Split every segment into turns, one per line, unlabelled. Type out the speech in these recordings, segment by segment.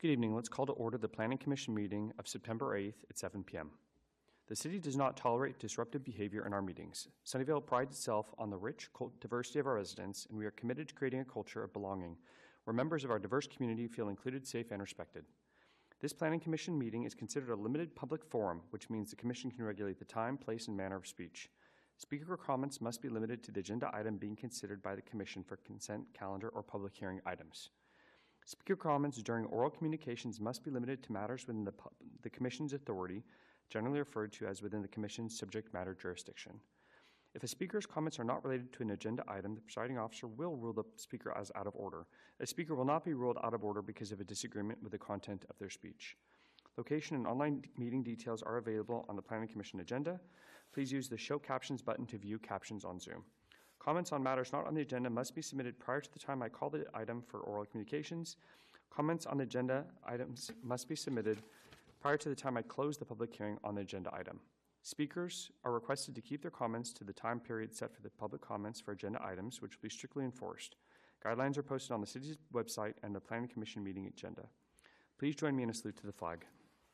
Good evening. Let's call to order the Planning Commission meeting of September 8th at 7 p.m. The city does not tolerate disruptive behavior in our meetings. Sunnyvale prides itself on the rich diversity of our residents, and we are committed to creating a culture of belonging where members of our diverse community feel included, safe, and respected. This Planning Commission meeting is considered a limited public forum, which means the Commission can regulate the time, place, and manner of speech. Speaker comments must be limited to the agenda item being considered by the Commission for consent calendar or public hearing items. Speaker comments during oral communications must be limited to matters within the Commission's authority, generally referred to as within the Commission's subject matter jurisdiction. If a speaker's comments are not related to an agenda item, the presiding officer will rule the speaker as out of order. A speaker will not be ruled out of order because of a disagreement with the content of their speech. Location and online meeting details are available on the Planning Commission agenda. Please use the Show Captions button to view captions on Zoom. Comments on matters not on the agenda must be submitted prior to the time I call the item for oral communications. Comments on agenda items must be submitted prior to the time I close the public hearing on the agenda item. Speakers are requested to keep their comments to the time period set for the public comments for agenda items, which will be strictly enforced. Guidelines are posted on the city's website and the Planning Commission meeting agenda. Please join me in a salute to the flag.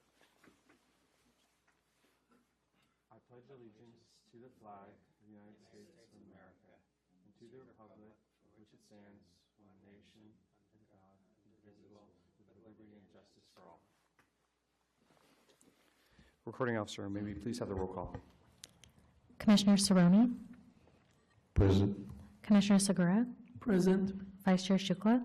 I pledge allegiance to the flag of the United States of America and to the republic for which it stands, one nation, under God, indivisible, with liberty and justice for all. Recording officer, may we please have the roll call?
Commissioner Cerrone?
Present.
Commissioner Segura?
Present.
Vice Chair Shukla?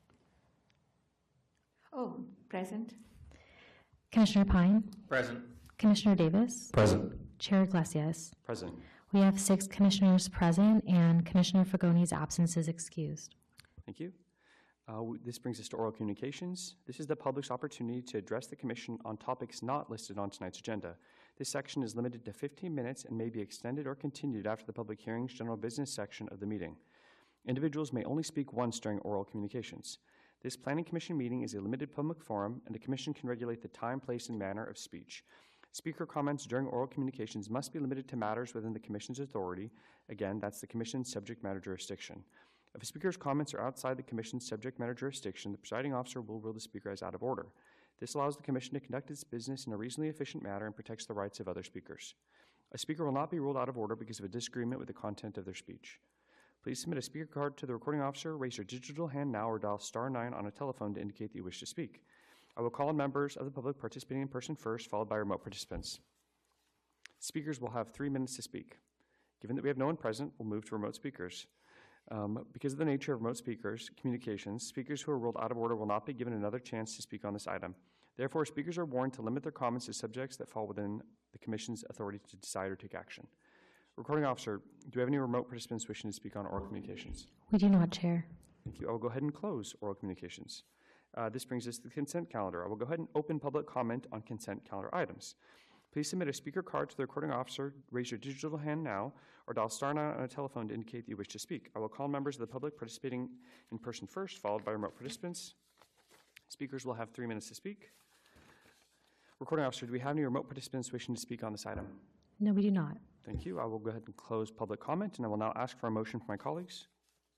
Oh, present.
Commissioner Pine?
Present.
Commissioner Davis?
Present.
Chair Iglesias?
Present.
We have 6 commissioners present, and Commissioner Fragoni's absence is excused.
Thank you. This brings us to oral communications. This is the public's opportunity to address the Commission on topics not listed on tonight's agenda. This section is limited to 15 minutes and may be extended or continued after the public hearings general business section of the meeting. Individuals may only speak once during oral communications. This Planning Commission meeting is a limited public forum, and the Commission can regulate the time, place, and manner of speech. Speaker comments during oral communications must be limited to matters within the Commission's authority. Again, that's the Commission's subject matter jurisdiction. If a speaker's comments are outside the Commission's subject matter jurisdiction, the presiding officer will rule the speaker as out of order. This allows the Commission to conduct its business in a reasonably efficient manner and protects the rights of other speakers. A speaker will not be ruled out of order because of a disagreement with the content of their speech. Please submit a speaker card to the recording officer, raise your digital hand now, or dial *9 on a telephone to indicate that you wish to speak. I will call on members of the public participating in person first, followed by remote participants. Speakers will have 3 minutes to speak. Given that we have no one present, we'll move to remote speakers. Because of the nature of remote communications, speakers who are ruled out of order will not be given another chance to speak on this item. Therefore, speakers are warned to limit their comments to subjects that fall within the Commission's authority to decide or take action. Recording officer, do we have any remote participants wishing to speak on oral communications?
We do not, Chair.
Thank you. I will go ahead and close oral communications. This brings us to the consent calendar. I will go ahead and open public comment on consent calendar items. Please submit a speaker card to the recording officer, raise your digital hand now, or dial *9 on a telephone to indicate that you wish to speak. I will call members of the public participating in person first, followed by remote participants. Speakers will have 3 minutes to speak. Recording officer, do we have any remote participants wishing to speak on this item?
No, we do not.
Thank you. I will go ahead and close public comment, and I will now ask for a motion from my colleagues.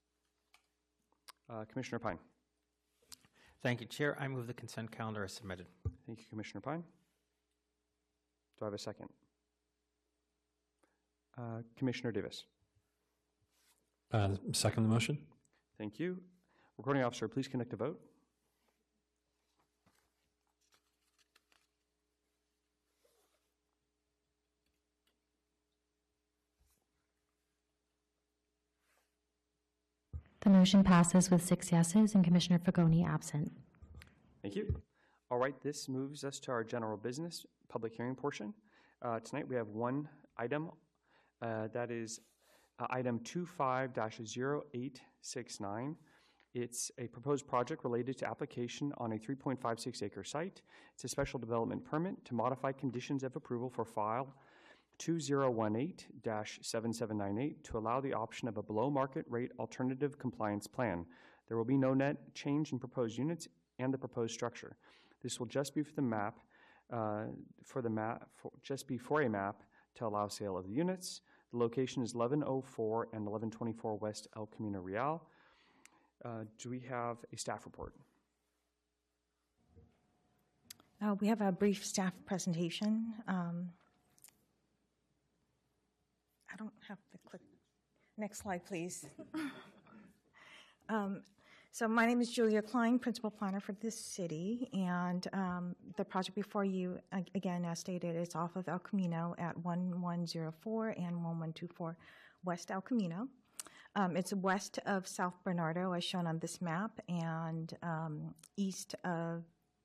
Commissioner Pine.
Thank you, Chair. I move the consent calendar as submitted.
Thank you, Commissioner Pine. Do I have a second? Commissioner Davis.
Second the motion.
Thank you. Recording officer, please conduct a vote.
The motion passes with 6 yeses and Commissioner Fragoni absent.
Thank you. All right, this moves us to our general business public hearing portion. Tonight we have one item, that is item 25-0869. It's a proposed project related to application on a 3.56 acre site. It's a special development permit to modify conditions of approval for file 2018-7798 to allow the option of a below market rate alternative compliance plan. There will be no net change in proposed units and the proposed structure. This will just be for the map, just be for a map to allow sale of the units. The location is 1104 and 1124 West El Camino Real. Do we have a staff report?
We have a brief staff presentation. I don't have the click. Next slide, please. So my name is Julia Klein, Principal Planner for this city, and the project before you, again, as stated, is off of El Camino at 1104 and 1124 West El Camino. It's west of South Bernardo, as shown on this map, and east of,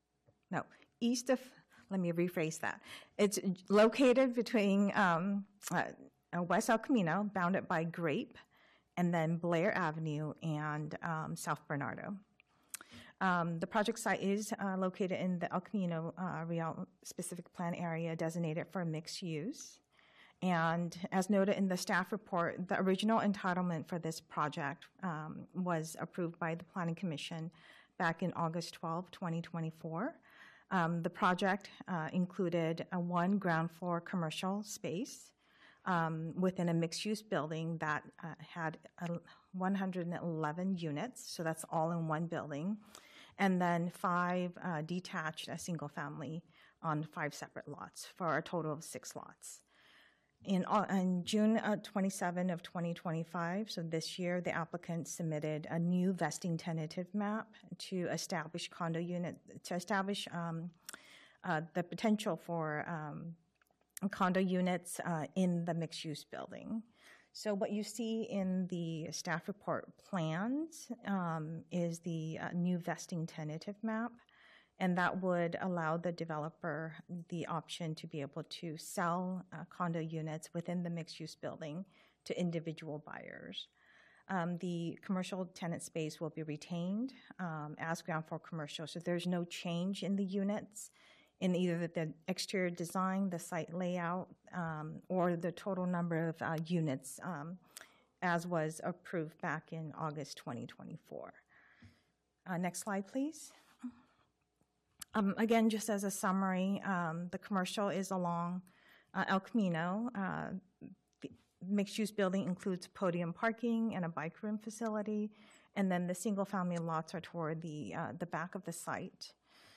let me rephrase that. It's located between West El Camino, bounded by Grape, and then Blair Avenue and South Bernardo. The project site is located in the El Camino Real Specific Plan area designated for mixed use. And as noted in the staff report, the original entitlement for this project was approved by the Planning Commission back in August 12, 2024. The project included a one ground floor commercial space within a mixed-use building that had 111 units, so that's all in one building, and then 5 detached single-family on 5 separate lots for a total of 6 lots. In June 27 of 2025, so this year, the applicant submitted a new vesting tentative map to establish condo unit, to establish the potential for condo units in the mixed-use building. So what you see in the staff report plans is the new vesting tentative map, and that would allow the developer the option to be able to sell condo units within the mixed-use building to individual buyers. The commercial tenant space will be retained as ground floor commercial, so there's no change in the units in either the exterior design, the site layout, or the total number of units as was approved back in August 2024. Next slide, please. Again, just as a summary, the commercial is along El Camino. The mixed-use building includes podium parking and a bike room facility, and then the single-family lots are toward the back of the site.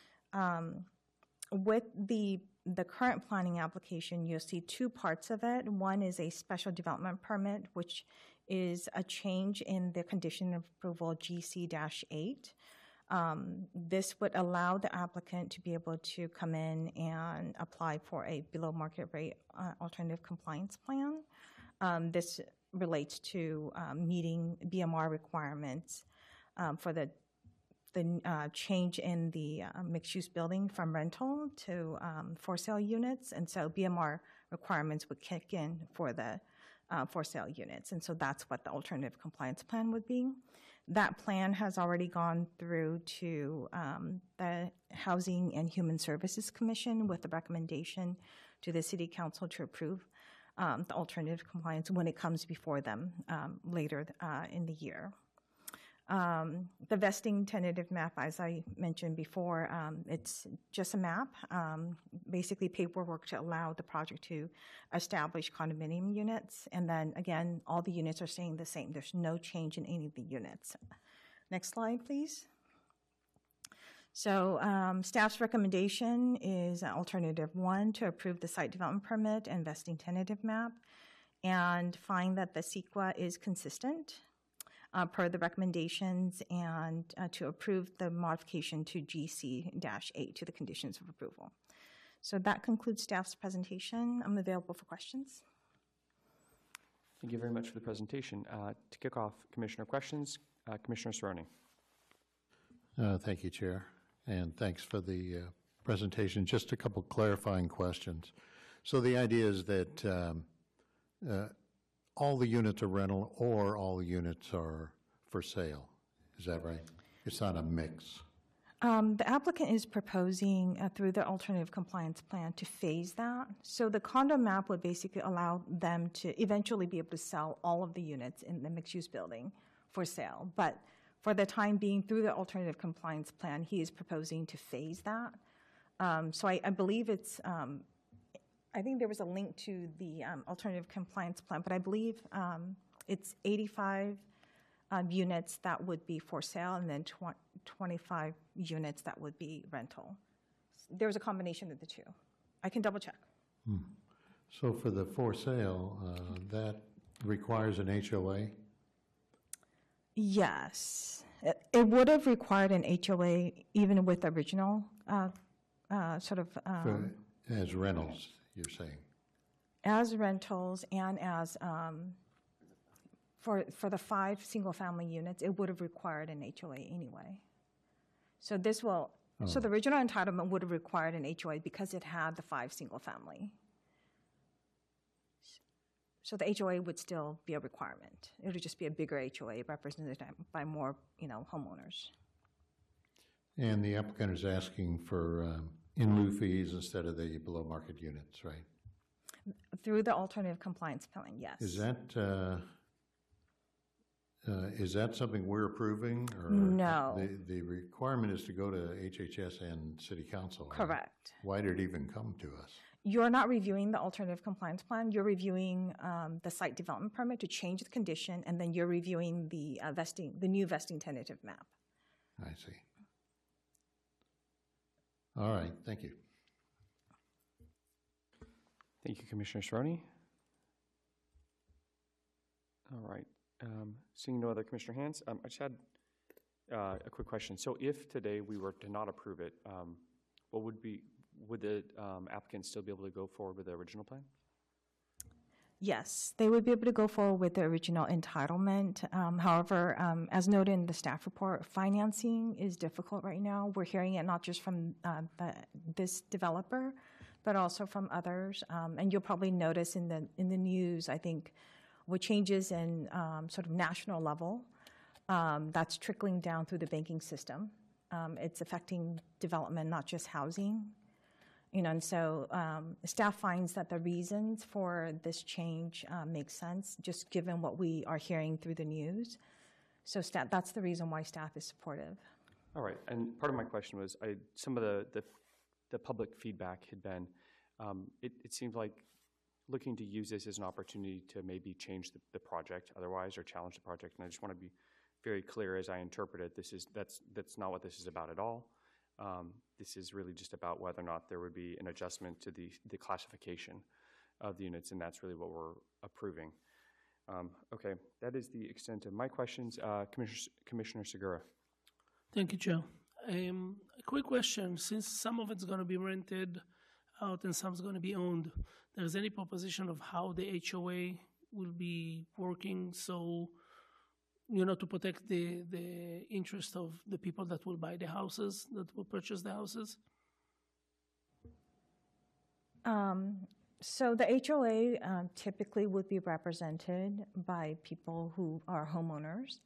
With the current planning application, you'll see 2 parts of it. One is a special development permit, which is a change in the condition of approval GC-8. This would allow the applicant to be able to come in and apply for a below market rate alternative compliance plan. This relates to meeting BMR requirements for the change in the mixed-use building from rental to for sale units, and so BMR requirements would kick in for the for sale units, and so that's what the alternative compliance plan would be. That plan has already gone through to the Housing and Human Services Commission with the recommendation to the City Council to approve the alternative compliance when it comes before them later in the year. The vesting tentative map, as I mentioned before, it's just a map, basically paperwork to allow the project to establish condominium units. And then again, all the units are staying the same. There's no change in any of the units. Next slide, please. So staff's recommendation is alternative 1 to approve the site development permit and vesting tentative map and find that the CEQA is consistent per the recommendations, and to approve the modification to GC-8 to the conditions of approval. So that concludes staff's presentation. I'm available for questions.
Thank you very much for the presentation. To kick off commissioner questions, Commissioner Cerrone.
Thank you, Chair, and thanks for the presentation. Just a couple clarifying questions. So the idea is that all the units are rental or all the units are for sale. Is that right? It's not a mix.
The applicant is proposing through the alternative compliance plan to phase that. So the condo map would basically allow them to eventually be able to sell all of the units in the mixed-use building for sale. But for the time being, through the alternative compliance plan, he is proposing to phase that. So I believe it's I think there was a link to the alternative compliance plan, but I believe it's 85 units that would be for sale and then 25 units that would be rental. there was a combination of the two. I can double check.
So for the for sale, that requires an HOA?
Yes. It would have required an HOA even with the original
As rentals, you're saying?
as rentals and as, for the 5 single-family units, it would have required an HOA anyway. So this will, so the original entitlement would have required an HOA because it had the 5 single-family. So the HOA would still be a requirement. It would just be a bigger HOA represented by more, homeowners.
And the applicant is asking for in lieu fees instead of the below market units, right?
Through the alternative compliance plan, yes.
Is that something we're approving? Or
No.
The requirement is to go to HHS and City Council. right?
Correct.
Why did it even come to us?
You're not reviewing the alternative compliance plan. You're reviewing the site development permit to change the condition, and then you're reviewing the new vesting tentative map.
I see. All right, thank you.
Thank you, Commissioner Cerrone. All right. Seeing no other commissioner hands, I just had a quick question. So if today we were to not approve it, would the applicant still be able to go forward with the original plan?
Yes, they would be able to go forward with the original entitlement. However, as noted in the staff report, financing is difficult right now. We're hearing it not just from this developer, but also from others. And you'll probably notice in the news, I think, with changes in sort of national level, that's trickling down through the banking system. It's affecting development, not just housing. And so staff finds that the reasons for this change make sense, just given what we are hearing through the news. So that's the reason why staff is supportive.
All right, and part of my question was, some of the public feedback had been, it seems like looking to use this as an opportunity to maybe change the project otherwise or challenge the project, and I just want to be very clear as I interpret it, that's not what this is about at all. This is really just about whether or not there would be an adjustment to the classification of the units, and that's really what we're approving. Okay, that is the extent of my questions. Commissioner Segura.
Thank you, Joe. A quick question. Since some of it's going to be rented out and some is going to be owned, there's any proposition of how the HOA will be working so, to protect the interest of the people that will buy the houses, that will purchase the houses?
So the HOA typically would be represented by people who are homeowners.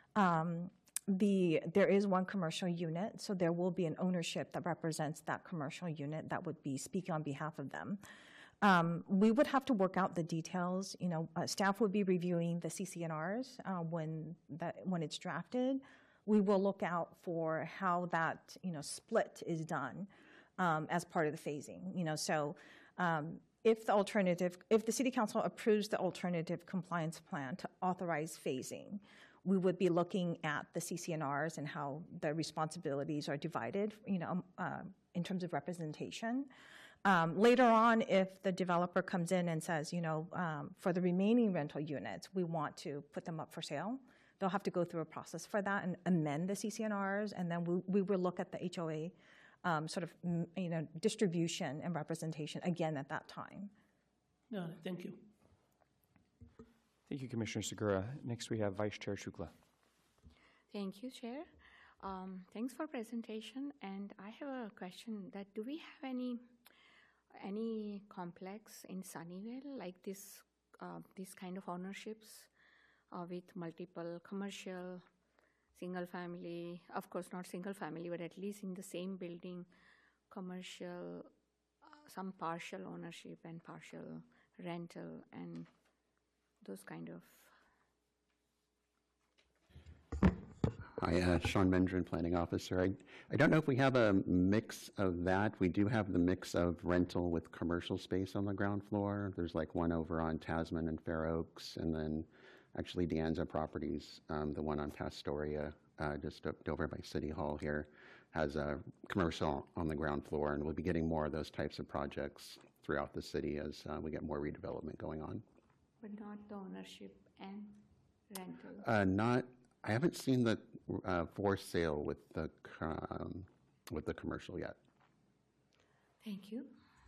There is one commercial unit, so there will be an ownership that represents that commercial unit that would be speaking on behalf of them. We would have to work out the details. Staff would be reviewing the CC&Rs when it's drafted. We will look out for how that split is done as part of the phasing. So if the City Council approves the alternative compliance plan to authorize phasing, we would be looking at the CC&Rs and how the responsibilities are divided, in terms of representation. Later on, if the developer comes in and says, for the remaining rental units, we want to put them up for sale, they'll have to go through a process for that and amend the CC&Rs, and then we will look at the HOA distribution and representation again at that time.
No, thank you.
Thank you, Commissioner Segura. Next, we have Vice Chair Shukla.
Thank you, Chair. Thanks for presentation. And I have a question that do we have any complex in Sunnyvale like this kind of ownerships with multiple commercial, single family, of course not single family, but at least in the same building, commercial, some partial ownership and partial rental and those kind of.
Hi, Sean Mendrin, Planning Officer. I don't know if we have a mix of that. We do have the mix of rental with commercial space on the ground floor. There's like one over on Tasman and Fair Oaks, and then Actually, De Anza Properties, the one on Pastoria, just over by City Hall here, has a commercial on the ground floor, and we'll be getting more of those types of projects throughout the city as we get more redevelopment going on.
But not the ownership and rental?
I haven't seen the for sale with the commercial yet.
Thank you.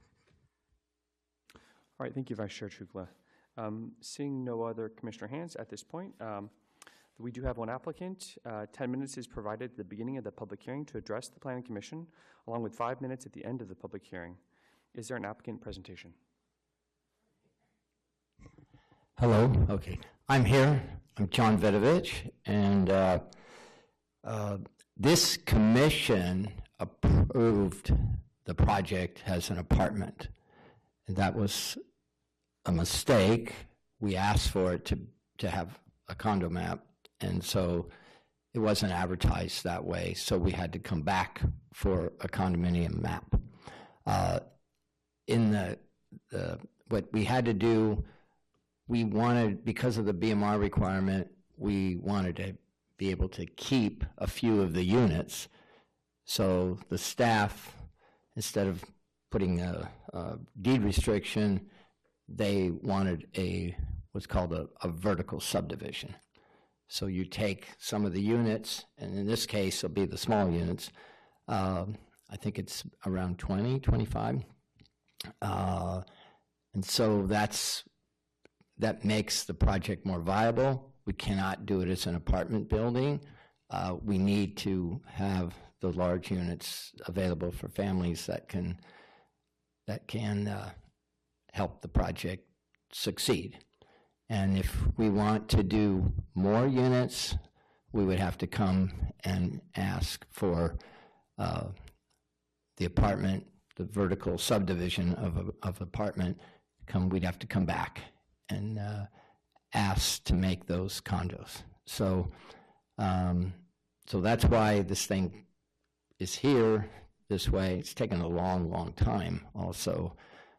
All right, thank you, Vice Chair Chukla. Seeing no other commissioner hands at this point, we do have one applicant. 10 minutes is provided at the beginning of the public hearing to address the Planning Commission, along with 5 minutes at the end of the public hearing. Is there an applicant presentation?
Hello. Okay. I'm here. I'm John Vidovich, and this commission approved the project as an apartment. And that was a mistake. We asked for it to have a condo map, and so it wasn't advertised that way, so we had to come back for a condominium map. What we had to do, we wanted, because of the BMR requirement, we wanted to be able to keep a few of the units. So the staff, instead of putting a deed restriction, they wanted what's called a vertical subdivision. So you take some of the units, and in this case, it'll be the small units. I think it's around 20, 25. And so that makes the project more viable. We cannot do it as an apartment building. We need to have the large units available for families that can help the project succeed. And if we want to do more units, we would have to come and ask for the apartment, the vertical subdivision of apartment. We'd have to come back and ask to make those condos. So that's why this thing is here this way. It's taken a long, long time also.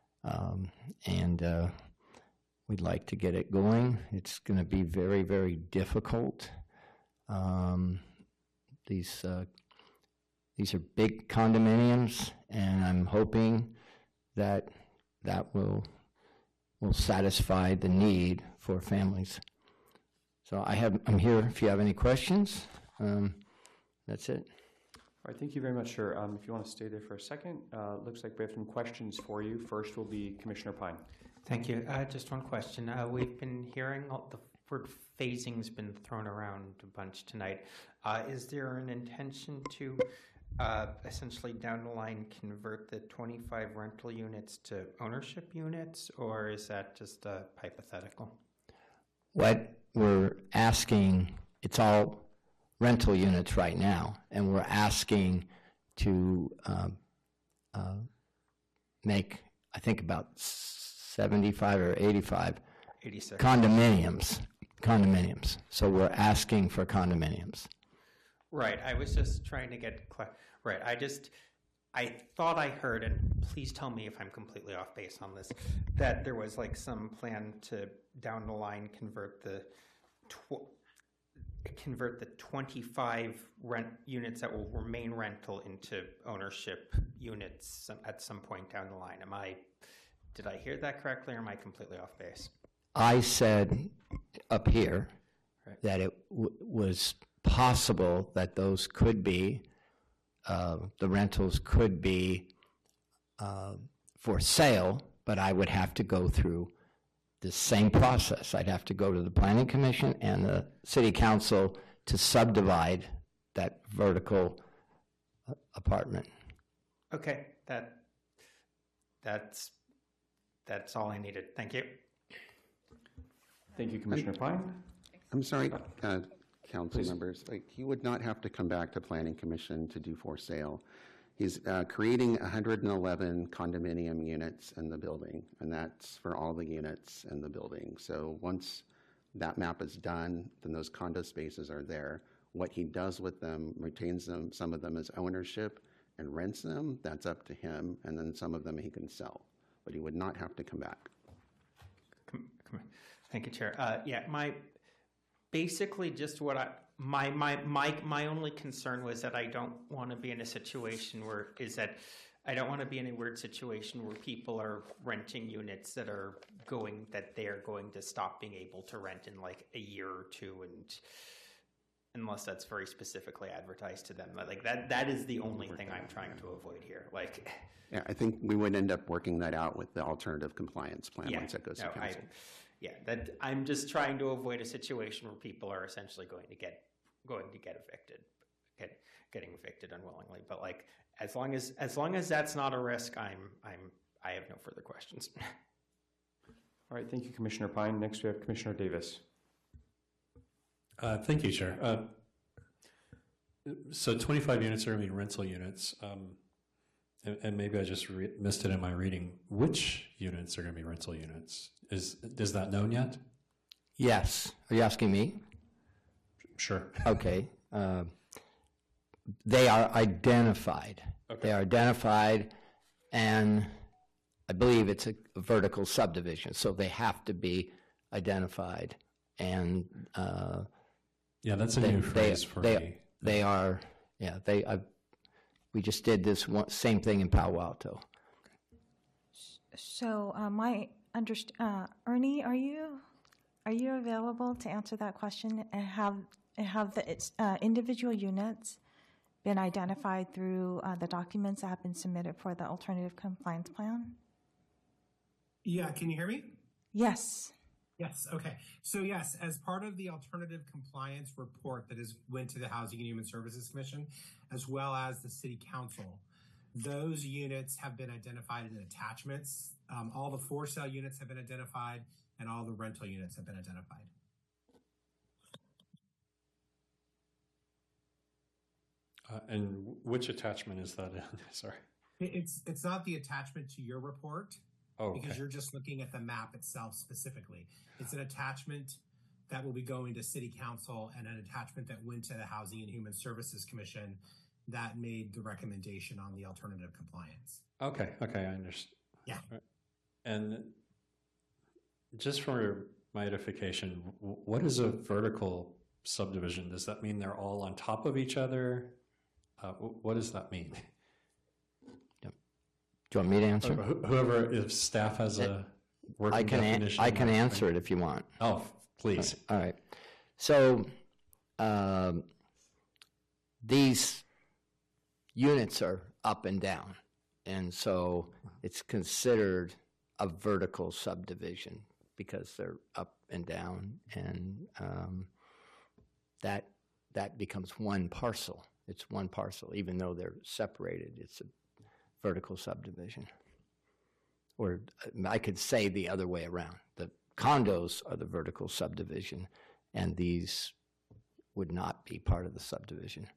And we'd like to get it going. It's going to be very, very difficult. These are big condominiums, and I'm hoping that will satisfy the need for families. So I'm here if you have any questions. That's it.
All right, thank you very much, sir. If you want to stay there for a second, looks like we have some questions for you. First will be Commissioner Pine.
Thank you. Just one question. We've been hearing the word phasing's been thrown around a bunch tonight. Is there an intention to essentially down the line convert the 25 rental units to ownership units, or is that just a hypothetical?
What we're asking, it's all rental units right now, and we're asking to make, I think, about 75 or 86 condominiums. So we're asking for condominiums.
Right. I was just trying to get right. I thought I heard, and please tell me if I'm completely off base on this, that there was like some plan to down the line convert the 25 rent units that will remain rental into ownership units at some point down the line. Did I hear that correctly, or am I completely off base?
I said up here that it was possible that those could be, the rentals could be for sale, but I would have to go through the same process. I'd have to go to the Planning Commission and the City Council to subdivide that vertical apartment.
Okay, that's all I needed. Thank you.
Thank you, Commissioner Pine.
I'm sorry, council members. He would not have to come back to Planning Commission to do for sale. He's creating 111 condominium units in the building, and that's for all the units in the building. So once that map is done, then those condo spaces are there. What he does with them, retains them, some of them as ownership, and rents them, that's up to him, and then some of them he can sell. But he would not have to come back.
Thank you, Chair. Basically, just what my only concern was that I don't want to be in a situation where I don't want to be in a weird situation where people are renting units that they are going to stop being able to rent in like a year or two, and unless that's very specifically advertised to them. Like that is the only thing I'm trying to avoid here. Like,
Yeah, I think we would end up working that out with the alternative compliance plan
yeah,
once it goes to
no,
council.
I'm just trying to avoid a situation where people are essentially going to get evicted, getting evicted unwillingly. But like, as long as that's not a risk, I have no further questions.
All right, thank you, Commissioner Pine. Next, we have Commissioner Davis.
Thank you, Chair. So 25 units are going to be rental units. And maybe I just missed it in my reading. Which units are going to be rental units? Is that known yet?
Yes. Are you asking me?
Sure.
Okay. They are identified.
Okay.
They are identified, and I believe it's a vertical subdivision, so they have to be identified. And
yeah, that's a new phrase for me.
They are. Yeah. We just did this same thing in Palo Alto.
So Ernie, are you available to answer that question? And have the individual units been identified through the documents that have been submitted for the alternative compliance plan?
Yeah, can you hear me?
Yes.
Yes, okay. So yes, as part of the alternative compliance report that went to the Housing and Human Services Commission, as well as the City Council, those units have been identified in attachments. All the for sale units have been identified, and all the rental units have been identified.
And which attachment is that in? Sorry.
It's not the attachment to your report.
Oh,
because
okay.
you're just looking at the map itself specifically. It's an attachment that will be going to City Council and an attachment that went to the Housing and Human Services Commission that made the recommendation on the alternative compliance.
Okay, I understand.
Yeah.
And just for my edification, what is a vertical subdivision? Does that mean they're all on top of each other? What does that mean?
Do you want me to answer?
Whoever, if staff has a working definition.
I can answer it if you want.
Oh, please.
All right. So these units are up and down, and so it's considered a vertical subdivision because they're up and down, and that becomes one parcel. It's one parcel, even though they're separated. It's a vertical subdivision. Or I could say the other way around. The condos are the vertical subdivision, and these would not be part of the subdivision.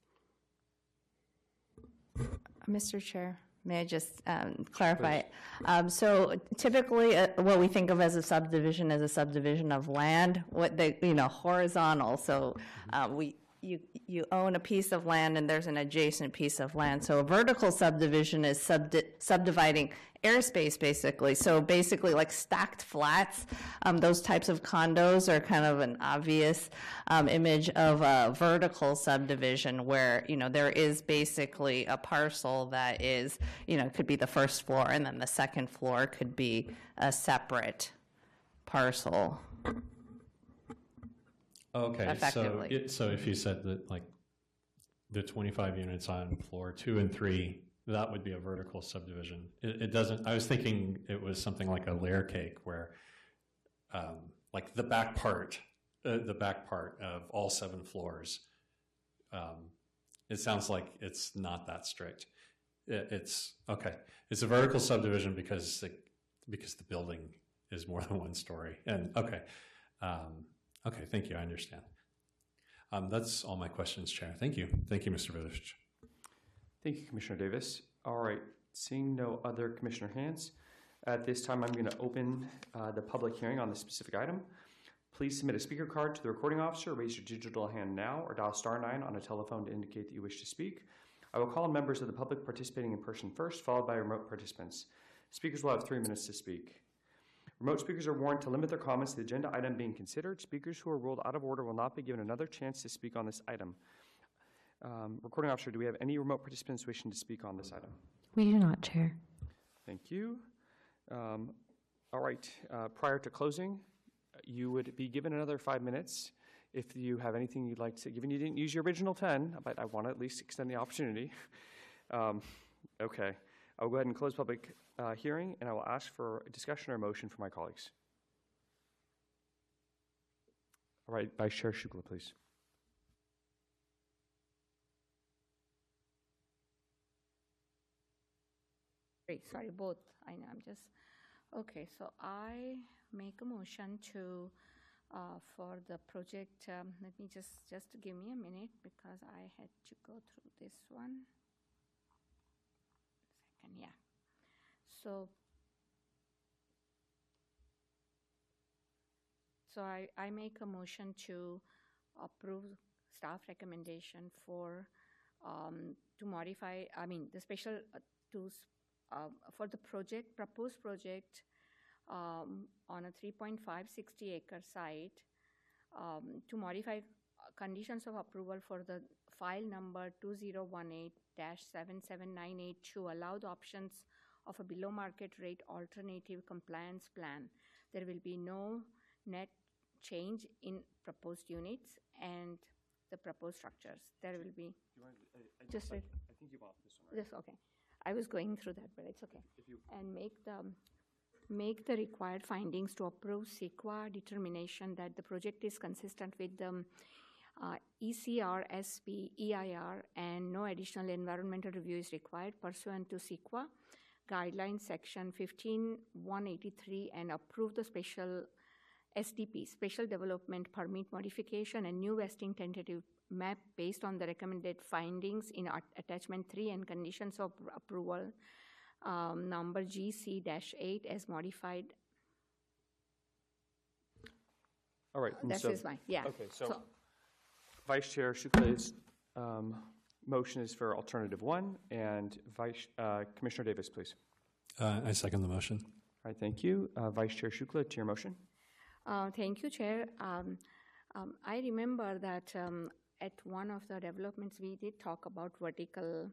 Mr. Chair, may I just clarify? So typically, what we think of as a subdivision is a subdivision of land. What they, horizontal. So you own a piece of land and there's an adjacent piece of land. So a vertical subdivision is subdividing airspace, basically. So basically like stacked flats, those types of condos are kind of an obvious image of a vertical subdivision where, there is basically a parcel that is, could be the first floor and then the second floor could be a separate parcel.
Okay,
effectively.
So if you said that like the 25 units on floor 2 and 3, that would be a vertical subdivision. It doesn't. I was thinking it was something like a layer cake where, like the back part of all 7 floors. It sounds like it's not that strict. It's okay. It's a vertical subdivision because the building is more than 1 story. And okay. Okay, thank you. I understand. That's all my questions, Chair. Thank you. Thank you, Mr. Village.
Thank you, Commissioner Davis. All right, seeing no other commissioner hands, at this time I'm going to open the public hearing on the specific item. Please submit a speaker card to the recording officer, raise your digital hand now, or dial *9 on a telephone to indicate that you wish to speak. I will call on members of the public participating in person first, followed by remote participants. Speakers will have 3 minutes to speak. Remote speakers are warned to limit their comments to the agenda item being considered. Speakers who are ruled out of order will not be given another chance to speak on this item. Recording officer, do we have any remote participants wishing to speak on this item?
We do not, Chair.
Thank you. All right, prior to closing, you would be given another 5 minutes if you have anything you'd like to say. Given you didn't use your original 10, but I want to at least extend the opportunity. Okay, I'll go ahead and close public hearing, and I will ask for a discussion or a motion from my colleagues. All right, Vice Chair Shukla, please.
Sorry, both. I know, I'm just, okay, so I make a motion to, for the project, let me just give me a minute because I had to go through this one. Second, yeah. So I make a motion to approve staff recommendation for, to modify, the special, for the project, proposed project on a 3.560 acre site to modify conditions of approval for the file number 2018-7798 to allow the options of a below market rate alternative compliance plan. There will be no net change in proposed units and the proposed structures. There will be
I think you want this one, right?
this, okay. I was going through that, but it's okay. And make the required findings to approve CEQA determination that the project is consistent with the ECRSP, EIR, and no additional environmental review is required pursuant to CEQA guidelines section 15183 and approve the special SDP, special development permit modification and new vesting tentative map based on the recommended findings in attachment 3 and conditions of approval number GC-8 as modified.
All right.
This is mine, yeah.
Okay, so Vice Chair Shukla's motion is for alternative 1, and Commissioner Davis, please.
I second the motion.
All right, thank you. Vice Chair Shukla, to your motion.
Thank you, Chair. I remember that at one of the developments, we did talk about vertical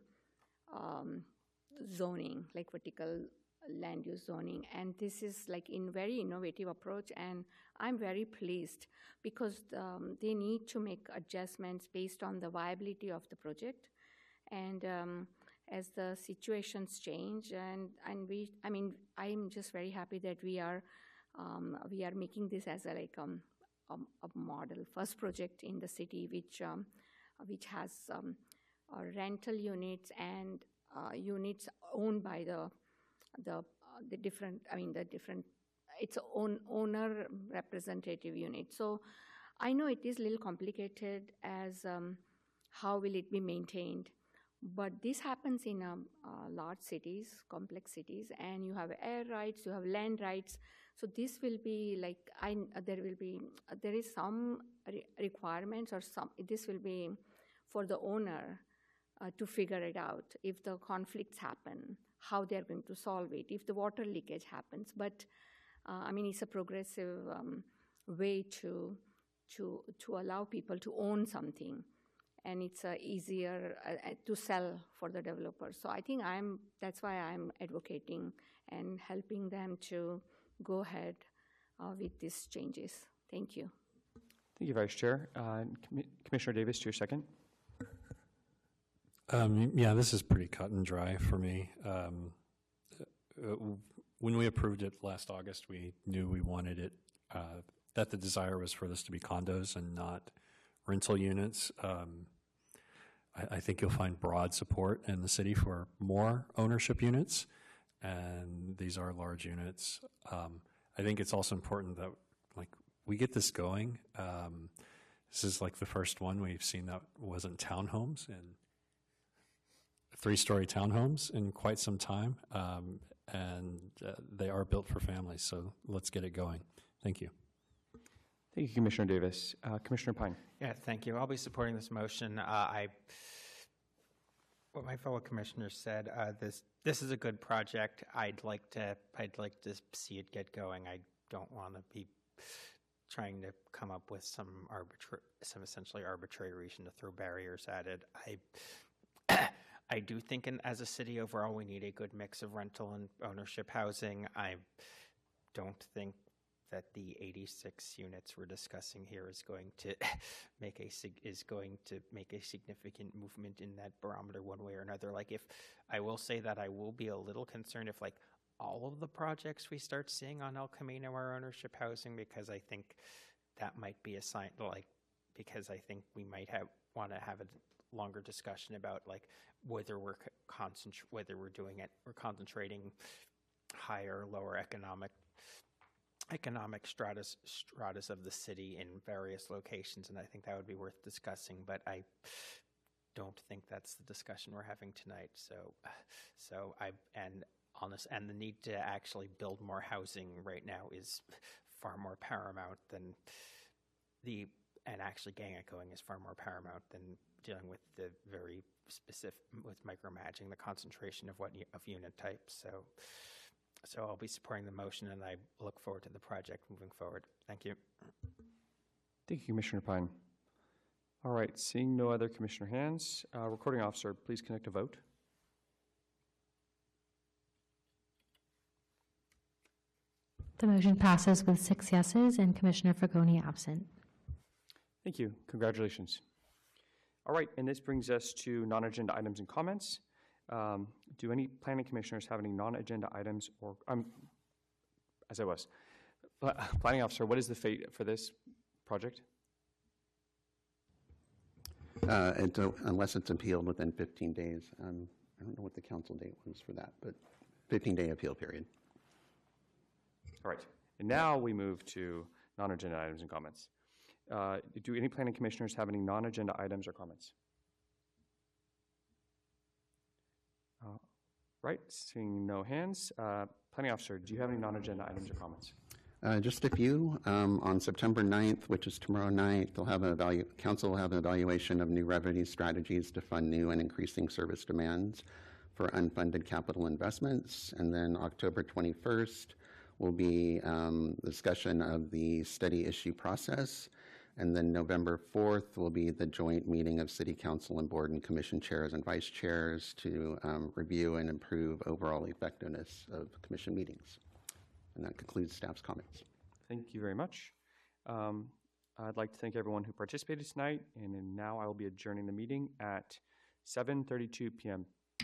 zoning, like vertical land use zoning, and this is like in very innovative approach, and I'm very pleased because they need to make adjustments based on the viability of the project, and as the situations change, and I'm just very happy that we are making this as a model first project in the city, which has rental units and units owned by the different, its own owner representative unit. So I know it is a little complicated as how will it be maintained, but this happens in large cities, complex cities, and you have air rights, you have land rights. So this will be like, there is some requirements or this will be for the owner to figure it out. If the conflicts happen, how they're going to solve it, if the water leakage happens. But it's a progressive way to allow people to own something, and it's easier to sell for the developers. So I think that's why I'm advocating and helping them to go ahead with these changes. Thank you.
Thank you, Vice Chair. Commissioner Davis, to your second.
Yeah, this is pretty cut and dry for me. When we approved it last August, we knew we wanted it, that the desire was for this to be condos and not rental units. I think you'll find broad support in the city for more ownership units, and these are large units. I think it's also important that we get this going. This is like the first one we've seen that wasn't townhomes and 3-story townhomes in quite some time, and they are built for families, so let's get it going. Thank you.
Thank you, Commissioner Davis. Commissioner Pine.
Yeah, thank you. I'll be supporting this motion. What my fellow commissioners said, this is a good project. I'd like to see it get going. don't want to be trying to come up with some essentially arbitrary reason to throw barriers at it. I do think as a city overall, we need a good mix of rental and ownership housing. I don't think that the 86 units we're discussing here is going to make a significant movement in that barometer one way or another. Like, if I will say that I will be a little concerned if, like, all of the projects we start seeing on El Camino are ownership housing, because I think that might be a sign, like, because I think we might want to have a longer discussion about, like, whether we're concentrating higher or lower economic stratus of the city in various locations, and I think that would be worth discussing, but I don't think that's the discussion we're having tonight. And the need to actually build more housing right now is far more paramount than and actually getting it going is far more paramount than dealing with the very specific, with micromanaging the concentration of unit type. So I'll be supporting the motion, and I look forward to the project moving forward. Thank you.
Thank you, Commissioner Pine. All right, seeing no other commissioner hands, recording officer, please connect a vote.
The motion passes with 6 yeses and Commissioner Fragoni absent.
Thank you. Congratulations. All right, and this brings us to non-agenda items and comments. Do any planning commissioners have any non-agenda items or, planning officer, what is the fate for this project?
Unless it's appealed within 15 days. I don't know what the council date was for that, but 15-day appeal period.
All right, and now we move to non-agenda items and comments. Do any planning commissioners have any non-agenda items or comments? Right, seeing no hands. Planning officer, do you have any non-agenda items or comments?
Just a few. On September 9th, which is tomorrow night, council will have an evaluation of new revenue strategies to fund new and increasing service demands for unfunded capital investments. And then October 21st will be discussion of the study issue process. And then November 4th will be the joint meeting of City Council and Board and Commission chairs and vice chairs to review and improve overall effectiveness of commission meetings. And that concludes staff's comments.
Thank you very much. I'd like to thank everyone who participated tonight, and now I will be adjourning the meeting at 7:32 p.m.